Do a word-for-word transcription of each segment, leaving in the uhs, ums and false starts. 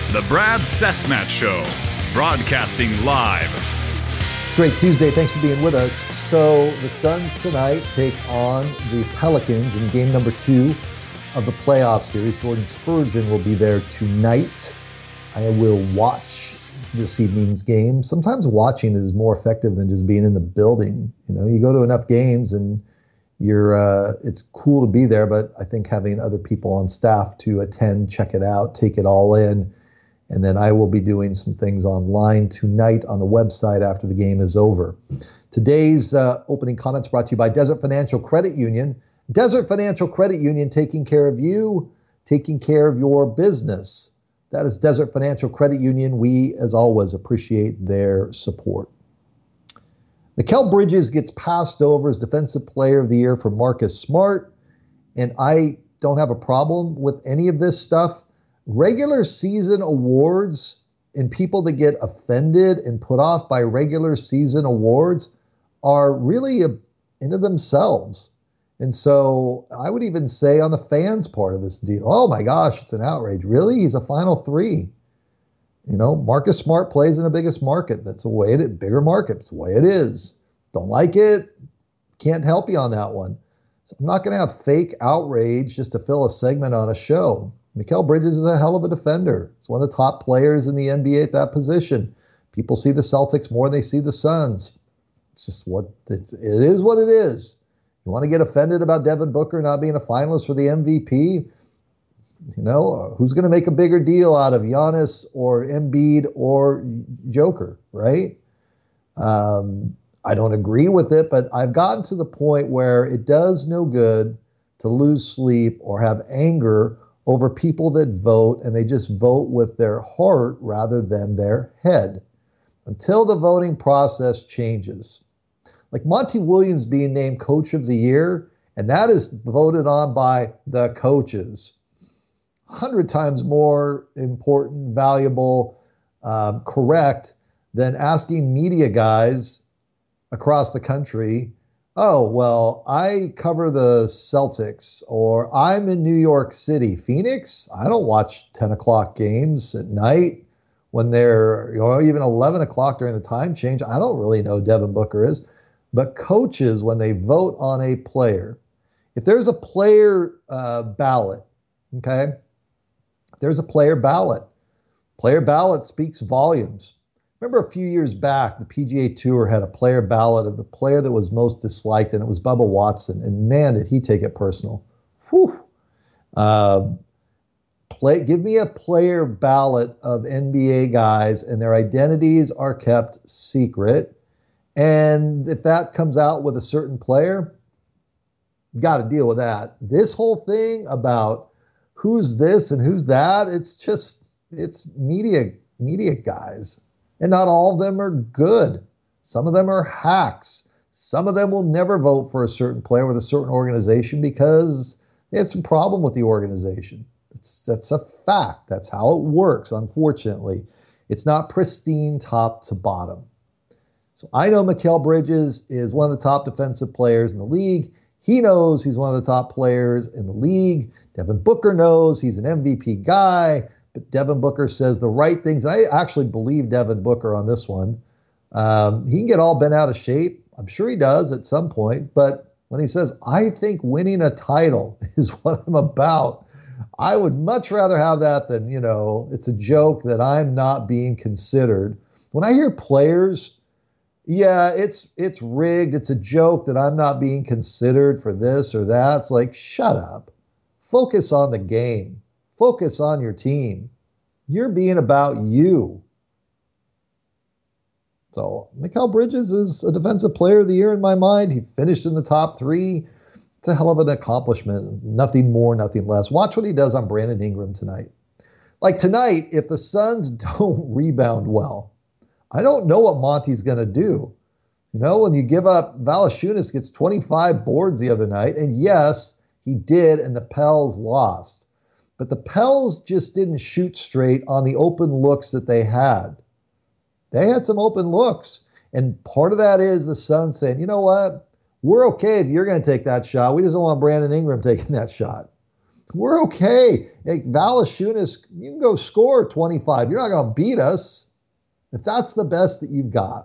The Brad Cessmat Show, broadcasting live. Great Tuesday. Thanks for being with us. So the Suns tonight take on the Pelicans in game number two of the playoff series. Jordan Spurgeon will be there tonight. I will watch this evening's game. Sometimes watching is more effective than just being in the building. You know, you go to enough games and you're, uh, it's cool to be there, but I think having other people on staff to attend, check it out, take it all in. And then I will be doing some things online tonight on the website after the game is over. Today's uh, opening comments brought to you by Desert Financial Credit Union. Desert Financial Credit Union, taking care of you, taking care of your business. That is Desert Financial Credit Union. We, as always, appreciate their support. Mikal Bridges gets passed over as Defensive Player of the Year for Marcus Smart, and I don't have a problem with any of this stuff. Regular season awards and people that get offended and put off by regular season awards are really a, into themselves. And so I would even say on the fans part of this deal, oh my gosh, it's an outrage. Really? He's a final three. You know, Marcus Smart plays in the biggest market. That's the way it is. Bigger market. It's the way it is. Don't like it? Can't help you on that one. So I'm not going to have fake outrage just to fill a segment on a show. Mikal Bridges is a hell of a defender. He's one of the top players in the N B A at that position. People see the Celtics more than they see the Suns. It's just what it's, it is what it is. You want to get offended about Devin Booker not being a finalist for the M V P? You know, who's going to make a bigger deal out of Giannis or Embiid or Joker, right? Um, I don't agree with it, but I've gotten to the point where it does no good to lose sleep or have anger over people that vote, and they just vote with their heart rather than their head until the voting process changes. Like Monty Williams being named Coach of the Year, and that is voted on by the coaches. A hundred times more important, valuable, um, correct than asking media guys across the country, oh, well, I cover the Celtics, or I'm in New York City. Phoenix? I don't watch ten o'clock games at night when they're, you know, even eleven o'clock during the time change. I don't really know who Devin Booker is. But coaches, when they vote on a player, if there's a player uh, ballot, okay, there's a player ballot. Player ballot speaks volumes. Remember a few years back, the P G A Tour had a player ballot of the player that was most disliked, and it was Bubba Watson. And man, did he take it personal. Whew. Uh, play, give me a player ballot of N B A guys, and their identities are kept secret. And if that comes out with a certain player, got to deal with that. This whole thing about who's this and who's that, it's just, it's media, media guys. And not all of them are good. Some of them are hacks. Some of them will never vote for a certain player with a certain organization because they had some problem with the organization. It's, that's a fact. That's how it works, unfortunately. It's not pristine top to bottom. So I know Mikal Bridges is one of the top defensive players in the league. He knows he's one of the top players in the league. Devin Booker knows he's an M V P guy, but Devin Booker says the right things. I actually believe Devin Booker on this one. Um, he can get all bent out of shape. I'm sure he does at some point, but when he says, I think winning a title is what I'm about, I would much rather have that than, you know, it's a joke that I'm not being considered. When I hear players, yeah, it's it's rigged. It's a joke that I'm not being considered for this or that. It's like, shut up. Focus on the game. Focus on your team. You're being about you. So Mikal Bridges is a defensive player of the year in my mind. He finished in the top three. It's a hell of an accomplishment. Nothing more, nothing less. Watch what he does on Brandon Ingram tonight. Like tonight, if the Suns don't rebound well, I don't know what Monty's going to do. You know, when you give up, Valanciunas gets twenty-five boards the other night, and yes, he did, and the Pels lost. But the Pels just didn't shoot straight on the open looks that they had. They had some open looks, and part of that is the Suns saying, you know what, we're okay if you're going to take that shot. We just don't want Brandon Ingram taking that shot. We're okay. Hey, Valanciunas, you can go score twenty-five. You're not going to beat us if that's the best that you've got.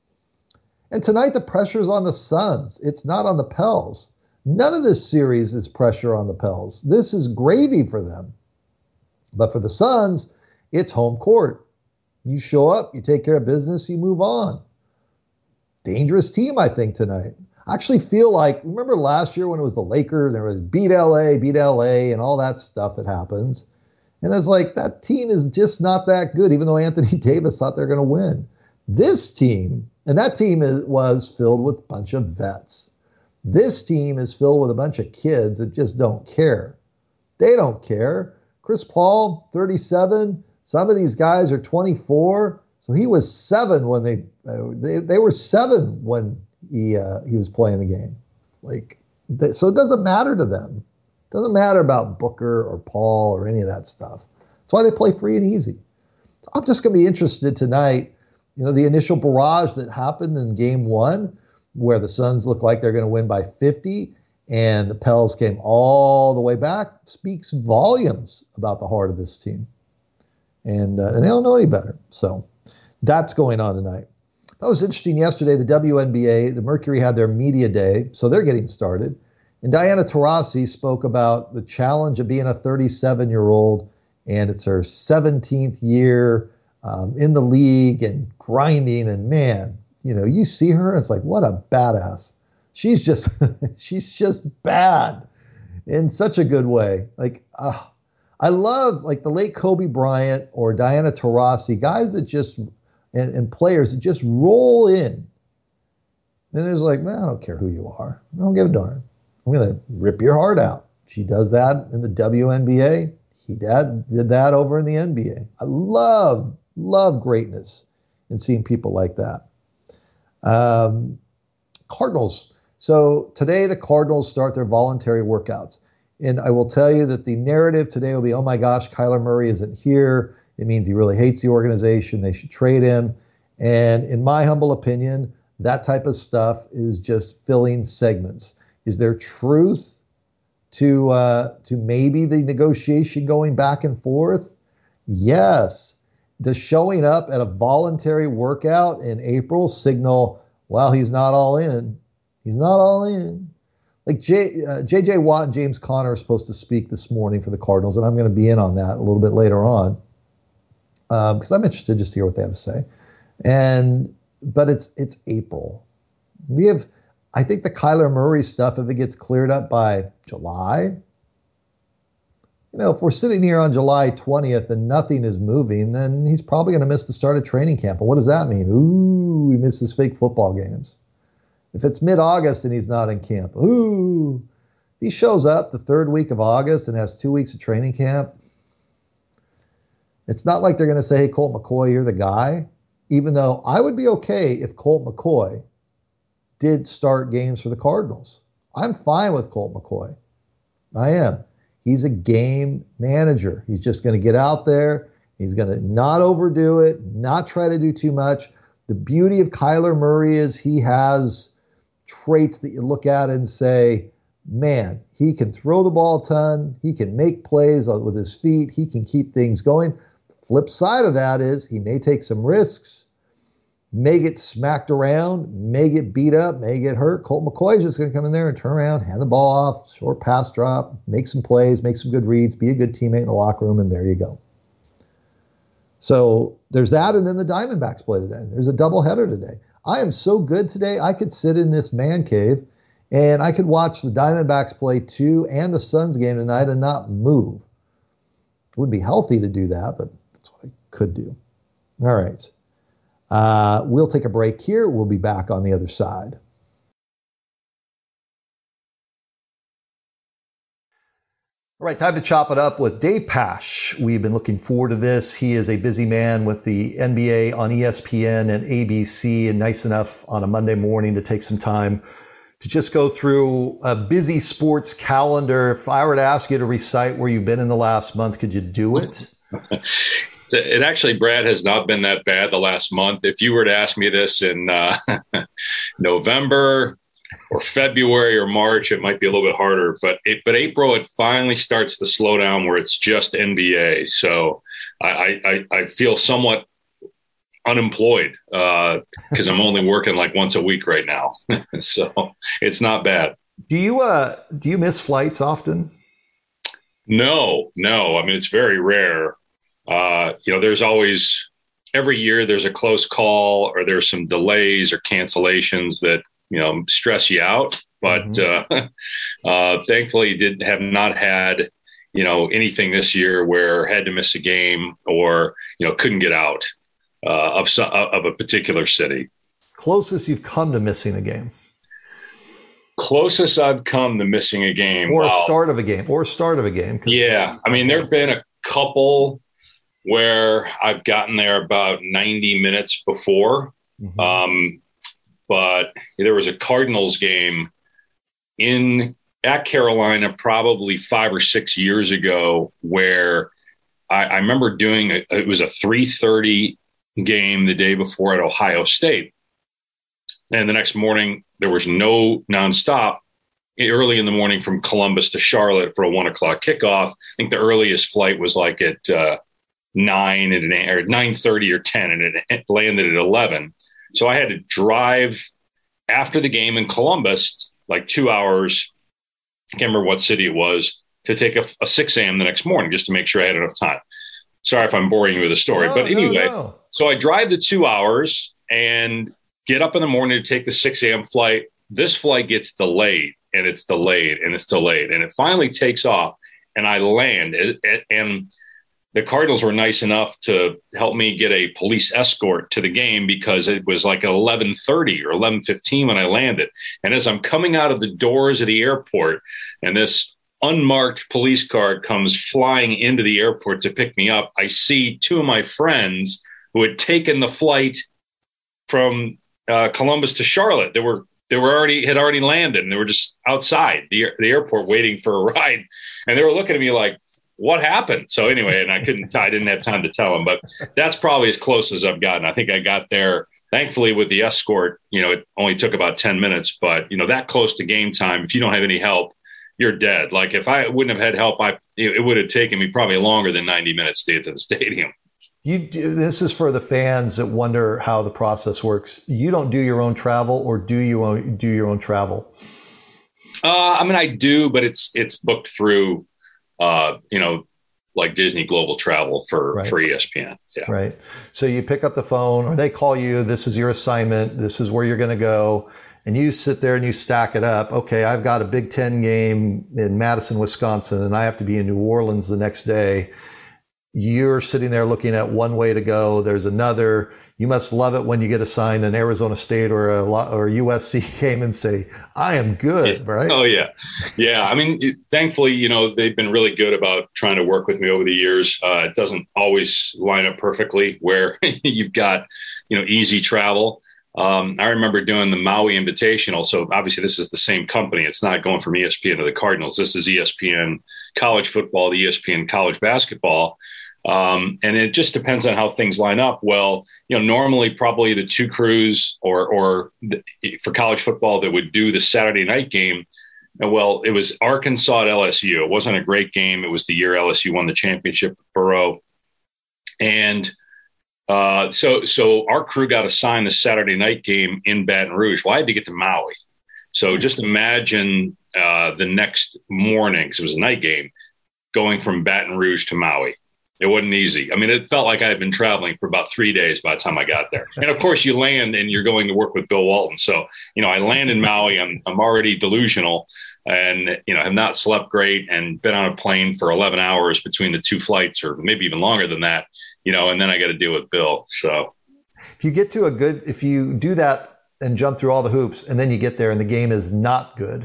And tonight the pressure's on the Suns. It's not on the Pels. None of this series is pressure on the Pels. This is gravy for them. But for the Suns, it's home court. You show up, you take care of business, you move on. Dangerous team, I think, tonight. I actually feel like, remember last year when it was the Lakers, there was beat L A, beat L A, and all that stuff that happens. And it's like, that team is just not that good, even though Anthony Davis thought they're going to win. This team, and that team is, was filled with a bunch of vets. This team is filled with a bunch of kids that just don't care. They don't care. Chris Paul, thirty-seven. Some of these guys are twenty-four. So he was seven when they uh, they, they were seven when he uh, he was playing the game. Like, they, so it doesn't matter to them. It doesn't matter about Booker or Paul or any of that stuff. That's why they play free and easy. So I'm just going to be interested tonight. You know, the initial barrage that happened in game one, where the Suns look like they're going to win by fifty, and the Pels came all the way back, speaks volumes about the heart of this team. And, uh, and they don't know any better. So that's going on tonight. That was interesting yesterday. The W N B A, the Mercury had their media day, so they're getting started. And Diana Taurasi spoke about the challenge of being a thirty-seven-year-old, and it's her seventeenth year um, in the league and grinding. And man, you know, you see her, it's like, what a badass. She's just, she's just bad in such a good way. Like, uh, I love like the late Kobe Bryant or Diana Taurasi, guys that just, and, and players that just roll in. And it's like, man, I don't care who you are. I don't give a darn. I'm going to rip your heart out. She does that in the W N B A. He did, did that over in the N B A. I love, love greatness and seeing people like that. Um, Cardinals. So today the Cardinals start their voluntary workouts. And I will tell you that the narrative today will be, oh my gosh, Kyler Murray isn't here. It means he really hates the organization. They should trade him. And in my humble opinion, that type of stuff is just filling segments. Is there truth to uh, to maybe the negotiation going back and forth? Yes. Does showing up at a voluntary workout in April signal, well, he's not all in? He's not all in. Like J, uh, J J Watt and James Conner are supposed to speak this morning for the Cardinals, and I'm going to be in on that a little bit later on because um, I'm interested just to hear what they have to say. And but it's it's April. We have, I think, the Kyler Murray stuff, if it gets cleared up by July, you know, if we're sitting here on July twentieth and nothing is moving, then he's probably going to miss the start of training camp. And what does that mean? Ooh, he misses fake football games. If it's mid-August and he's not in camp, ooh, if he shows up the third week of August and has two weeks of training camp, it's not like they're going to say, hey, Colt McCoy, you're the guy. Even though I would be okay if Colt McCoy did start games for the Cardinals. I'm fine with Colt McCoy. I am. He's a game manager. He's just going to get out there. He's going to not overdo it, not try to do too much. The beauty of Kyler Murray is he has traits that you look at and say, man, he can throw the ball a ton. He can make plays with his feet. He can keep things going. Flip side of that is he may take some risks, may get smacked around, may get beat up, may get hurt. Colt McCoy is just going to come in there and turn around, hand the ball off, short pass drop, make some plays, make some good reads, be a good teammate in the locker room, and there you go. So there's that, and then the Diamondbacks play today. There's a doubleheader today. I am so good today, I could sit in this man cave, and I could watch the Diamondbacks play two and the Suns game tonight and not move. It would be healthy to do that, but that's what I could do. All right. Uh, we'll take a break here. We'll be back on the other side. All right, time to chop it up with Dave Pasch. We've been looking forward to this. He is a busy man with the N B A on E S P N and A B C, and nice enough on a Monday morning to take some time to just go through a busy sports calendar. If I were to ask you to recite where you've been in the last month, could you do it? It actually, Brad, has not been that bad the last month. If you were to ask me this in uh, November, or February or March, it might be a little bit harder. But it, but April, it finally starts to slow down where it's just N B A. So I I, I feel somewhat unemployed because uh, I'm only working like once a week right now. So it's not bad. Do you uh do you miss flights often? No, no. I mean, it's very rare. Uh, you know, there's always every year there's a close call or there's some delays or cancellations that, you know, stress you out. But mm-hmm. uh, uh, thankfully, did have not had, you know, anything this year where had to miss a game or, you know, couldn't get out uh, of some, of a particular city. Closest you've come to missing a game. Closest I've come to missing a game. Or wow. a start of a game. Or a start of a game. Yeah. I mean, there have been a couple where I've gotten there about ninety minutes before. Mm-hmm. Um, but there was a Cardinals game in at Carolina probably five or six years ago where I, I remember doing a, it was a three thirty game the day before at Ohio State. And the next morning, there was no nonstop early in the morning from Columbus to Charlotte for a one o'clock kickoff. I think the earliest flight was like at uh, nine and an, or nine thirty or ten, and it landed at eleven. So I had to drive after the game in Columbus, like two hours. I can't remember what city it was, to take a, a six a.m. the next morning just to make sure I had enough time. Sorry if I'm boring you with a story, no, but anyway, no, no. So I drive the two hours and get up in the morning to take the six a.m. flight. This flight gets delayed and it's delayed and it's delayed. And it finally takes off and I land. And the Cardinals were nice enough to help me get a police escort to the game because it was like eleven thirty or eleven fifteen when I landed. And as I'm coming out of the doors of the airport and this unmarked police car comes flying into the airport to pick me up, I see two of my friends who had taken the flight from uh, Columbus to Charlotte. They were they were already had already landed and they were just outside the, the airport waiting for a ride. And they were looking at me like, what happened? So anyway, and I couldn't, I didn't have time to tell them, but that's probably as close as I've gotten. I think I got there, thankfully, with the escort. You know, it only took about ten minutes, but you know, that close to game time, if you don't have any help, you're dead. Like if I wouldn't have had help, I it would have taken me probably longer than ninety minutes to get to the stadium. You do, this is for the fans that wonder how the process works. You don't do your own travel, or do you own, do your own travel? Uh, I mean, I do, but it's it's booked through, uh, you know, like Disney Global Travel for, right. for E S P N. Yeah. Right. So you pick up the phone or they call you, this is your assignment. This is where you're going to go. And you sit there and you stack it up. Okay, I've got a Big Ten game in Madison, Wisconsin, and I have to be in New Orleans the next day. You're sitting there looking at one way to go. There's another. You must love it when you get assigned an Arizona State or a or U S C game and say, I am good, yeah. right? Oh, yeah. Yeah. I mean, it, thankfully, you know, they've been really good about trying to work with me over the years. Uh, it doesn't always line up perfectly where you've got, you know, easy travel. Um, I remember doing the Maui Invitational. So obviously this is the same company. It's not going from E S P N to the Cardinals. This is E S P N college football, the E S P N college basketball. Um, and it just depends on how things line up. Well, you know, normally probably the two crews or, or the, for college football that would do the Saturday night game. Well, it was Arkansas at L S U. It wasn't a great game. It was the year L S U won the championship with Burrow. And uh, so, so our crew got assigned the Saturday night game in Baton Rouge. Well, I had to get to Maui. So just imagine uh, the next morning, because it was a night game, going from Baton Rouge to Maui. It wasn't easy. I mean, it felt like I had been traveling for about three days by the time I got there. And of course, you land and you're going to work with Bill Walton. So, you know, I land in Maui. I'm I'm already delusional, and you know, have not slept great, and been on a plane for eleven hours between the two flights, or maybe even longer than that. You know, and then I got to deal with Bill. So, if you get to a good, if you do that and jump through all the hoops, and then you get there and the game is not good,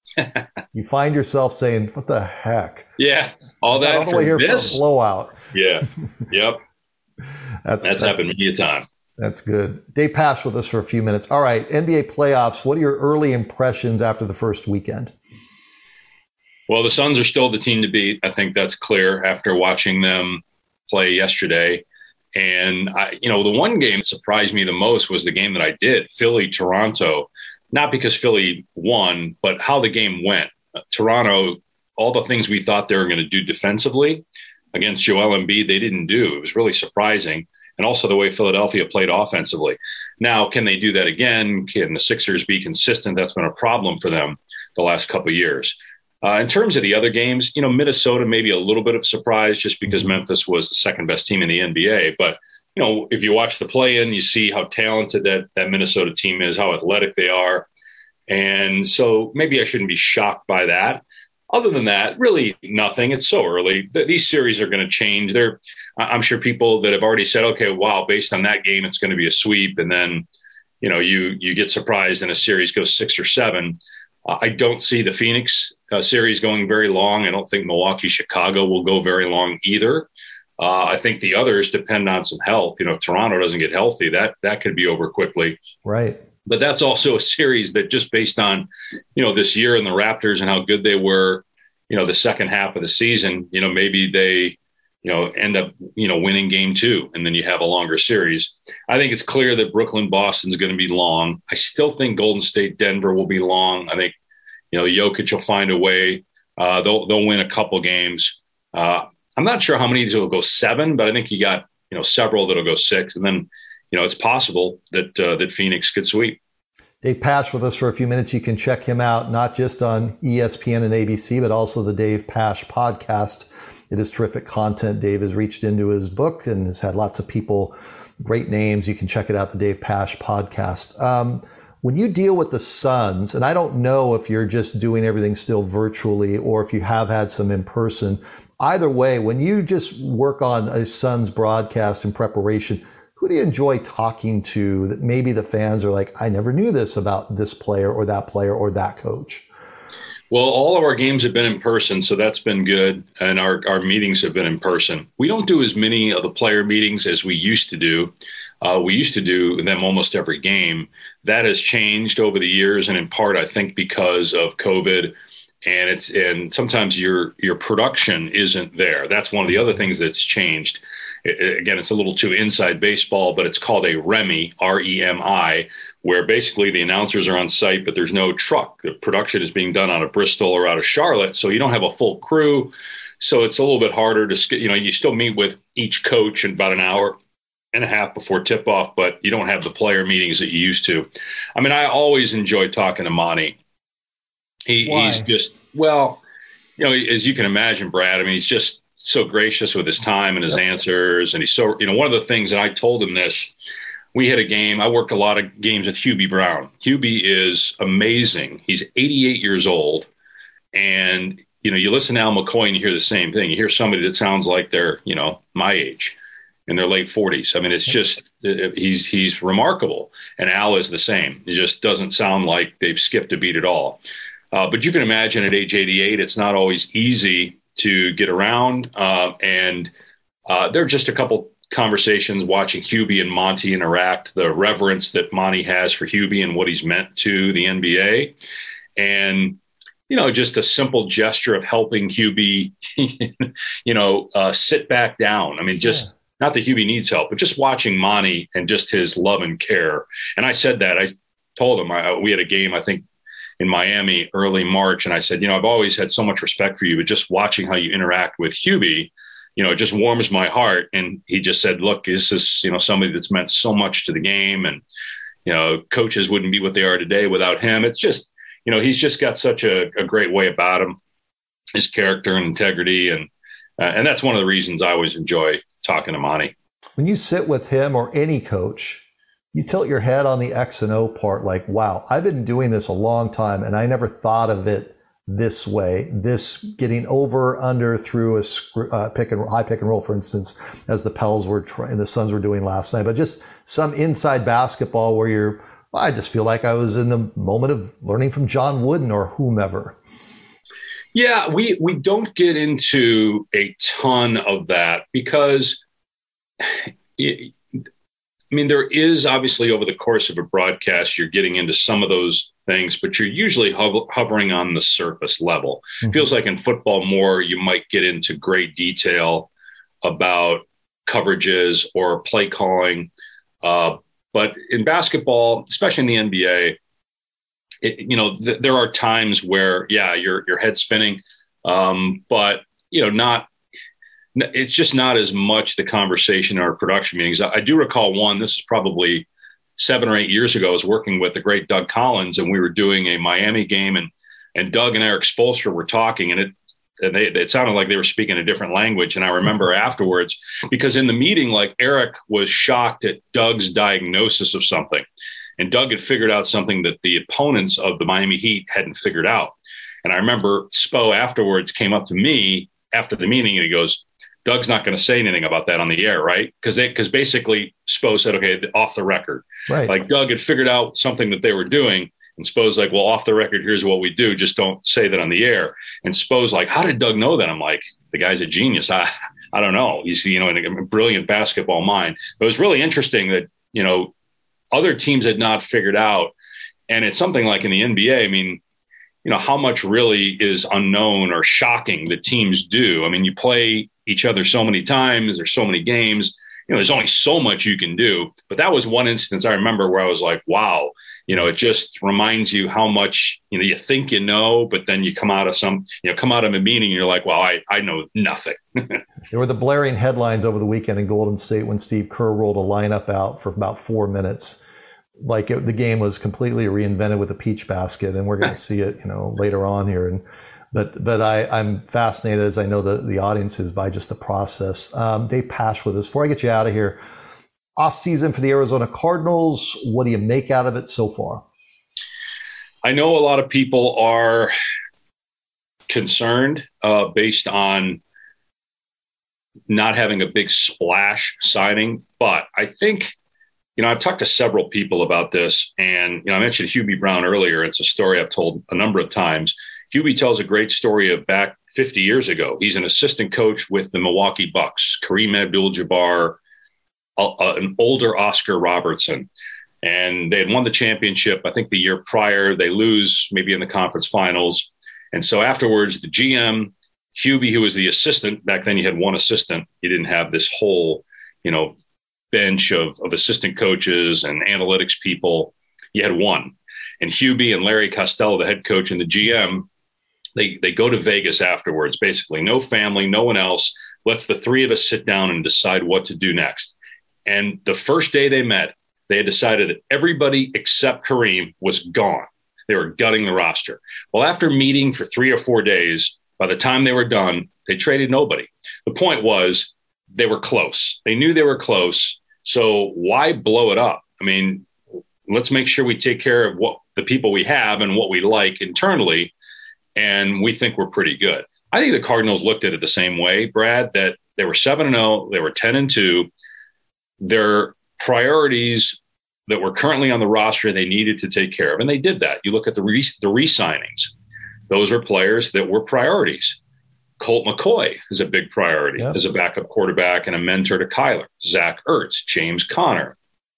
you find yourself saying, "What the heck?" Yeah, all that all the way here this? for a blowout. Yeah. Yep. that's, that's, that's happened many a time. That's good. Dave Pasch with us for a few minutes. All right. N B A playoffs. What are your early impressions after the first weekend? Well, the Suns are still the team to beat. I think that's clear after watching them play yesterday. And I, you know, the one game that surprised me the most was the game that I did, Philly, Toronto. not because Philly won, but how the game went. Uh, Toronto, all the things we thought they were going to do defensively against Joel Embiid, they didn't do. It was really surprising. And also the way Philadelphia played offensively. Now, can they do that again? Can the Sixers be consistent? That's been a problem for them the last couple of years. Uh, in terms of the other games, you know, Minnesota maybe a little bit of surprise just because Memphis was the second best team in the N B A. But, you know, if you watch the play-in, you see how talented that, that Minnesota team is, how athletic they are. And so maybe I shouldn't be shocked by that. Other than that, really nothing. It's so early. These series are going to change. They're, I'm sure people that have already said, okay, wow, based on that game, it's going to be a sweep. And then, you know, you you get surprised and a series goes six or seven. Uh, I don't see the Phoenix uh, series going very long. I don't think Milwaukee, Chicago will go very long either. Uh, I think the others depend on some health. You know, if Toronto doesn't get healthy, that that could be over quickly. Right. But that's also a series that just based on, you know, this year and the Raptors and how good they were, you know, the second half of the season, you know, maybe they, you know, end up, you know, winning game two and then you have a longer series. I think it's clear that Brooklyn, Boston is going to be long. I still think Golden State, Denver will be long. I think, you know, Jokic will find a way. Uh, they'll, they'll win a couple games. Uh, I'm not sure how many of these will go seven, but I think you got, you know, several that'll go six. And then, you know, it's possible that uh, that Phoenix could sweep. Dave Pasch with us for a few minutes. You can check him out, not just on E S P N and A B C, but also the Dave Pasch podcast. It is terrific content. Dave has reached into his book and has had lots of people, great names. You can check it out, the Dave Pasch podcast. Um, when you deal with the Suns, and I don't know if you're just doing everything still virtually or if you have had some in person, either way, when you just work on a Suns broadcast in preparation, who do you enjoy talking to that maybe the fans are like, I never knew this about this player or that player or that coach? Well, all of our games have been in person, so that's been good. And our, our meetings have been in person. We don't do as many of the player meetings as we used to do. Uh, we used to do them almost every game. That has changed over the years, and in part, I think, because of COVID. And it's and sometimes your your production isn't there. That's one of the other things that's changed. It, again, it's a little too inside baseball, but it's called a R E M I, R E M I, where basically the announcers are on site, but there's no truck. The production is being done out of Bristol or out of Charlotte, so you don't have a full crew. So it's a little bit harder to, you know, you still meet with each coach in about an hour and a half before tip-off, but you don't have the player meetings that you used to. I mean, I always enjoy talking to Monty. He, he's just, well, you know, as you can imagine, Brad, I mean, he's just so gracious with his time and his yep. answers. And he's so, you know, one of the things, and I told him this, we had a game, I worked a lot of games with Hubie Brown. Hubie is amazing. He's eighty-eight years old. And, you know, you listen to Al McCoy and you hear the same thing. You hear somebody that sounds like they're, you know, my age in their late forties. I mean, it's just, he's, he's remarkable. And Al is the same. It just doesn't sound like they've skipped a beat at all. Uh, but you can imagine at age eighty-eight, it's not always easy to get around. Uh, and uh, there are just a couple conversations watching Hubie and Monty interact, the reverence that Monty has for Hubie and what he's meant to the N B A. And, you know, just a simple gesture of helping Hubie, you know, uh, sit back down. I mean, just yeah. not that Hubie needs help, but just watching Monty and just his love and care. And I said that, I told him, I, we had a game, I think, in Miami early March. And I said, you know, I've always had so much respect for you, but just watching how you interact with Hubie, you know, it just warms my heart. And he just said, look, this is, you know, somebody that's meant so much to the game. And, you know, coaches wouldn't be what they are today without him. It's just, you know, he's just got such a, a great way about him, his character and integrity. And, uh, and that's one of the reasons I always enjoy talking to Monty. When you sit with him or any coach, you tilt your head on the X and O part, like, wow, I've been doing this a long time and I never thought of it this way, this getting over, under, through a uh, pick and high pick and roll, for instance, as the Pels were trying, the Suns were doing last night, but just some inside basketball where you're, well, I just feel like I was in the moment of learning from John Wooden or whomever. Yeah, we, we don't get into a ton of that because it, I mean, there is obviously over the course of a broadcast, you're getting into some of those things, but you're usually hover- hovering on the surface level. Mm-hmm. It feels like in football more, you might get into great detail about coverages or play calling. Uh, but in basketball, especially in the N B A, it, you know, th- there are times where, yeah, your your head's spinning, um, but you know, not. It's just not as much the conversation in our production meetings. I, I do recall one. This is probably seven or eight years ago. I was working with the great Doug Collins, and we were doing a Miami game, and and Doug and Eric Spoelstra were talking, and it and they, it sounded like they were speaking a different language. And I remember afterwards, because in the meeting, like Eric was shocked at Doug's diagnosis of something, and Doug had figured out something that the opponents of the Miami Heat hadn't figured out. And I remember Spo afterwards came up to me after the meeting, and he goes, Doug's not going to say anything about that on the air, right? Because because basically Spo said, okay, off the record. Right. Like Doug had figured out something that they were doing, and Spo's like, well, off the record, here's what we do. Just don't say that on the air. And Spo's like, how did Doug know that? I'm like, the guy's a genius. I I don't know. You see, you know, a brilliant basketball mind. But it was really interesting that, you know, other teams had not figured out. And it's something like in the N B A, I mean, you know, how much really is unknown or shocking that teams do. I mean, you play each other so many times, there's so many games, you know, there's only so much you can do. But that was one instance I remember where I was like, wow, you know, it just reminds you how much, you know, you think you know, but then you come out of some, you know, come out of a meeting and you're like, well, I, I know nothing. There were the blaring headlines over the weekend in Golden State when Steve Kerr rolled a lineup out for about four minutes. Like it, the game was completely reinvented with a peach basket, and we're going to see it, you know, later on here. And but but I, I'm fascinated, as I know the, the audience is, by just the process. Um, Dave Pasch with us. Before I get you out of here, off season for the Arizona Cardinals. What do you make out of it so far? I know a lot of people are concerned uh, based on not having a big splash signing, but I think. You know, I've talked to several people about this, and, you know, I mentioned Hubie Brown earlier. It's a story I've told a number of times. Hubie tells a great story of back fifty years ago. He's an assistant coach with the Milwaukee Bucks, Kareem Abdul-Jabbar, uh, an older Oscar Robertson, and they had won the championship. I think the year prior, they lose maybe in the conference finals. And so afterwards, the G M, Hubie, who was the assistant, back then you had one assistant. You didn't have this whole, you know, bench of, of assistant coaches and analytics people. You had one. And Hubie and Larry Costello, the head coach and the G M, they they go to Vegas afterwards, basically. No family, no one else. Let's the three of us sit down and decide what to do next. And the first day they met, they had decided that everybody except Kareem was gone. They were gutting the roster. Well, after meeting for three or four days, by the time they were done, they traded nobody. The point was they were close. They knew they were close. So why blow it up? I mean, let's make sure we take care of what the people we have and what we like internally. And we think we're pretty good. I think the Cardinals looked at it the same way, Brad, that they were seven and oh, they were ten and two. Their priorities that were currently on the roster, they needed to take care of. And they did that. You look at the re- the re-signings. Those are players that were priorities. Colt McCoy is a big priority yep. as a backup quarterback and a mentor to Kyler. Zach Ertz, James Conner.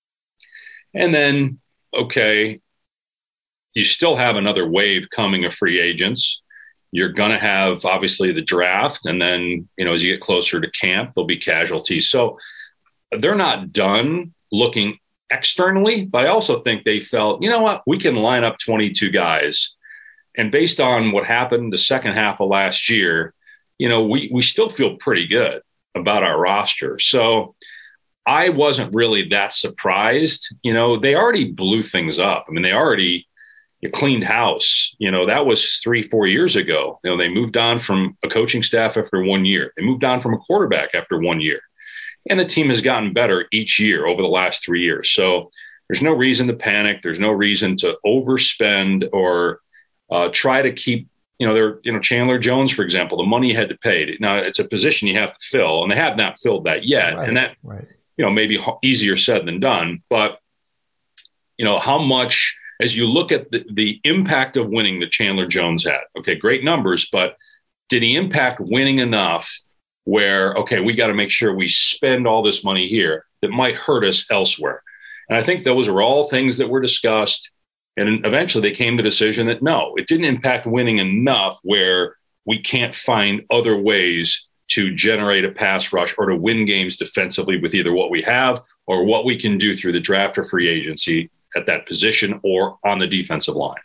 And then, okay, you still have another wave coming of free agents. You're going to have, obviously, the draft. And then, you know, as you get closer to camp, there'll be casualties. So they're not done looking externally, but I also think they felt, you know what, we can line up twenty-two guys. And based on what happened the second half of last year, you know, we, we still feel pretty good about our roster. So I wasn't really that surprised. You know, they already blew things up. I mean, they already cleaned house. You know, that was three, four years ago. You know, they moved on from a coaching staff after one year. They moved on from a quarterback after one year. And the team has gotten better each year over the last three years. So there's no reason to panic. There's no reason to overspend or uh, try to keep, you know, they're, you know, Chandler Jones, for example, the money you had to pay. Now it's a position you have to fill, and they have not filled that yet. Right, and that, right. you know, maybe easier said than done. But, you know, how much, as you look at the, the impact of winning that Chandler Jones had, okay, great numbers, but did he impact winning enough where, okay, we got to make sure we spend all this money here that might hurt us elsewhere? And I think those are all things that were discussed. And eventually they came to the decision that no, it didn't impact winning enough where we can't find other ways to generate a pass rush or to win games defensively with either what we have or what we can do through the draft or free agency at that position or on the defensive line.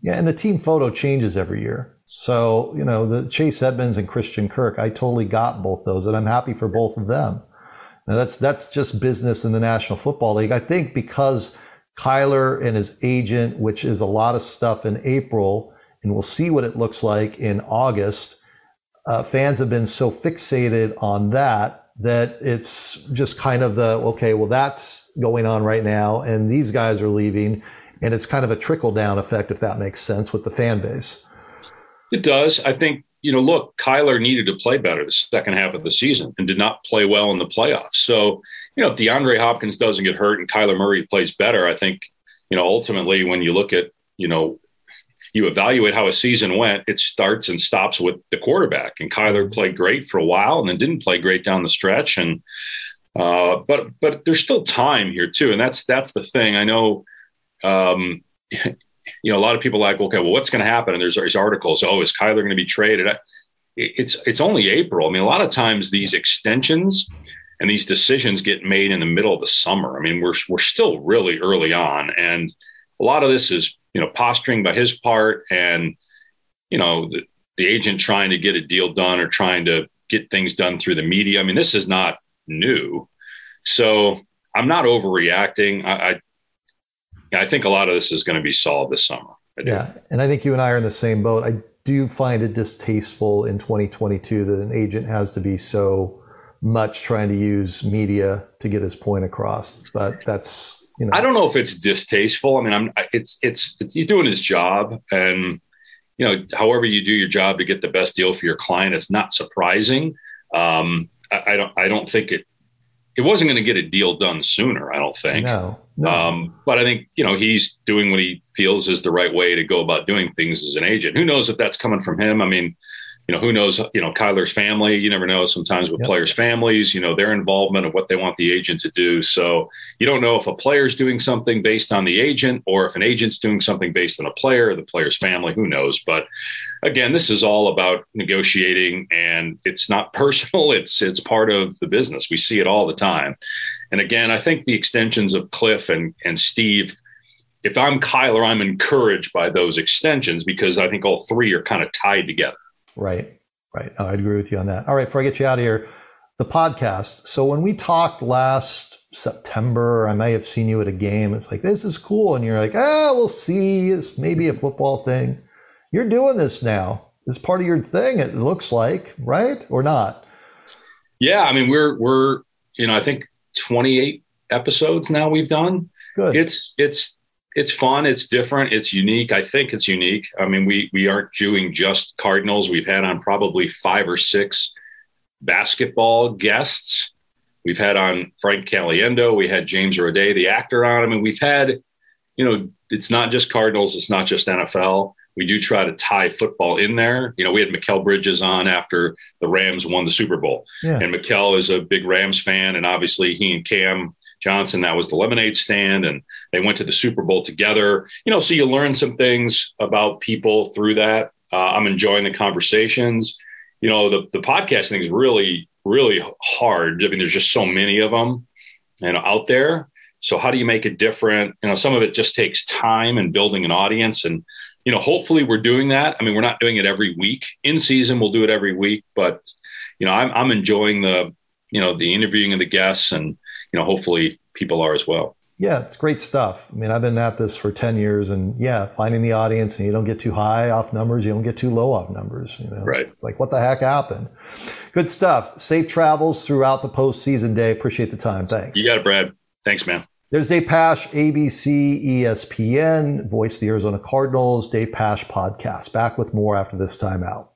Yeah, and the team photo changes every year. So, you know, the Chase Edmonds and Christian Kirk, I totally got both those, and I'm happy for both of them. Now, that's that's just business in the National Football League. I think because Kyler and his agent, which is a lot of stuff in April, and we'll see what it looks like in August, uh, fans have been so fixated on that that it's just kind of the, okay, well, that's going on right now, and these guys are leaving, and it's kind of a trickle-down effect, if that makes sense, with the fan base. It does. I think, you know, look, Kyler needed to play better the second half of the season and did not play well in the playoffs. So, you know, if DeAndre Hopkins doesn't get hurt and Kyler Murray plays better, I think, you know, ultimately when you look at, you know, you evaluate how a season went, it starts and stops with the quarterback. And Kyler played great for a while and then didn't play great down the stretch. And, uh, but, but there's still time here too. And that's, that's the thing. I know, um, you know, a lot of people are like, okay, well, what's going to happen? And there's these articles. Oh, is Kyler going to be traded? It's, it's only April. I mean, a lot of times these extensions and these decisions get made in the middle of the summer. I mean, we're, we're still really early on. And a lot of this is, you know, posturing by his part and, you know, the, the agent trying to get a deal done or trying to get things done through the media. I mean, this is not new. So I'm not overreacting. I, I, I think a lot of this is going to be solved this summer. Yeah. And I think you and I are in the same boat. I do find it distasteful in twenty twenty-two that an agent has to be so much trying to use media to get his point across. But that's, you know, I don't know if it's distasteful. I mean, I'm, it's, it's, it's, he's doing his job, and, you know, however you do your job to get the best deal for your client, it's not surprising. Um, I, I don't, I don't think it, it wasn't going to get a deal done sooner. I don't think. No, no. Um, but I think, you know, he's doing what he feels is the right way to go about doing things as an agent. Who knows if that's coming from him? I mean, you know, who knows, you know, Kyler's family, you never know sometimes with yep. players' families, you know, their involvement of what they want the agent to do. So you don't know if a player's doing something based on the agent or if an agent's doing something based on a player or the player's family, who knows? But again, this is all about negotiating, and it's not personal. It's, it's part of the business. We see it all the time. And again, I think the extensions of Cliff and, and Steve, if I'm Kyler, I'm encouraged by those extensions because I think all three are kind of tied together. Right, right. Oh, I'd agree with you on that. All right, before I get you out of here, the podcast. So when we talked last September, I may have seen you at a game. It's like, this is cool. And you're like, ah, we'll see. It's maybe a football thing. You're doing this now. It's part of your thing, it looks like, right? Or not? Yeah, I mean, we're, we're you know, I think twenty-eight episodes now we've done. Good. It's, it's, It's fun. It's different. It's unique. I think it's unique. I mean, we we aren't doing just Cardinals. We've had on probably five or six basketball guests. We've had on Frank Caliendo. We had James Roday, the actor, on. I mean, we've had, you know, it's not just Cardinals. It's not just N F L. We do try to tie football in there. You know, we had Mikal Bridges on after the Rams won the Super Bowl. Yeah. And Mikal is a big Rams fan. And obviously he and Cam Johnson, that was the lemonade stand, and they went to the Super Bowl together. You know, so you learn some things about people through that. Uh, I'm enjoying the conversations. You know, the, the podcast thing is really, really hard. I mean, there's just so many of them, you know, out there. So how do you make it different? You know, some of it just takes time and building an audience. And, you know, hopefully we're doing that. I mean, we're not doing it every week. In season, we'll do it every week. But, you know, I'm, I'm enjoying the, you know, the interviewing of the guests, and, you know, hopefully people are as well. Yeah, it's great stuff. I mean, I've been at this for ten years, and yeah, finding the audience, and you don't get too high off numbers, you don't get too low off numbers. You know, right? It's like, what the heck happened? Good stuff. Safe travels throughout the postseason day. Appreciate the time. Thanks. You got it, Brad. Thanks, man. There's Dave Pasch, A B C, E S P N, voice of the Arizona Cardinals, Dave Pasch podcast. Back with more after this timeout.